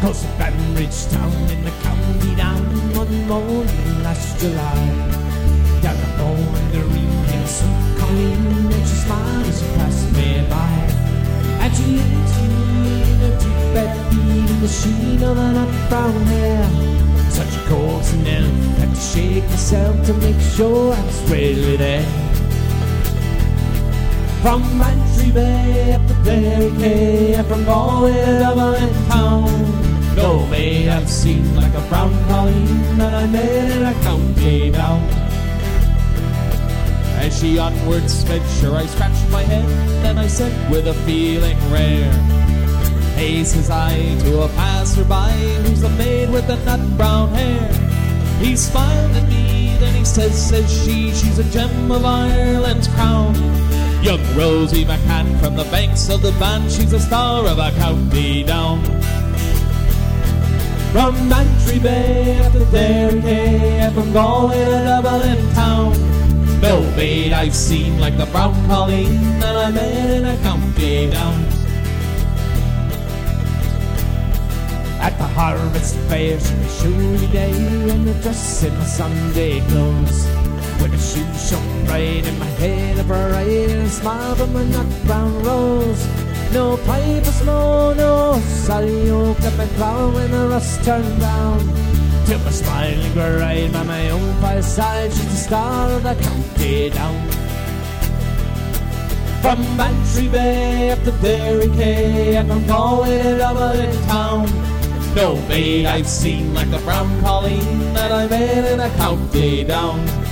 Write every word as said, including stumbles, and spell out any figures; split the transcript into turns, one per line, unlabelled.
'cause the Banbridge town in the county down one morning last July. Down the Boundary in Saint Colleen, and she smiled as she passed me by. And she looked me in her deep bed beating the sheen of her nut brown hair. Such a coaxing elf, had to shake myself to make sure I was really there. From Bantry Bay up to Derry Quay, and from Galway to Dublin town, no maid I've seen like a brown colleen that I made in a county down. As she onward sped, sure I scratched my head, and I said with a feeling rare, "Hey," says I to a passer-by, "who's the maid with the nut brown hair?" He smiled at me, then he says, says she, "She's a gem of Ireland's crown. Young Rosie McCann from the banks of the Bann, she's a star of a county down." From Bantry Bay up to Derry Quay, and from Galway to Dublin town, no maid I've seen like the brown colleen that I met in a county down. At the harvest fair, she was showy day, and a dress in my Sunday clothes, with a shoe shone bright in my head of her eye, and a smile from a nut brown rose. No pipe of smoke, no Sally Oak up and clown when the rust turned down. To my smiling bride by my own fireside, she's the star of the county down. From Bantry Bay up to Derry Quay, and from Galway to Dublin town, no maid I've seen like the brown colleen that I met in a county down.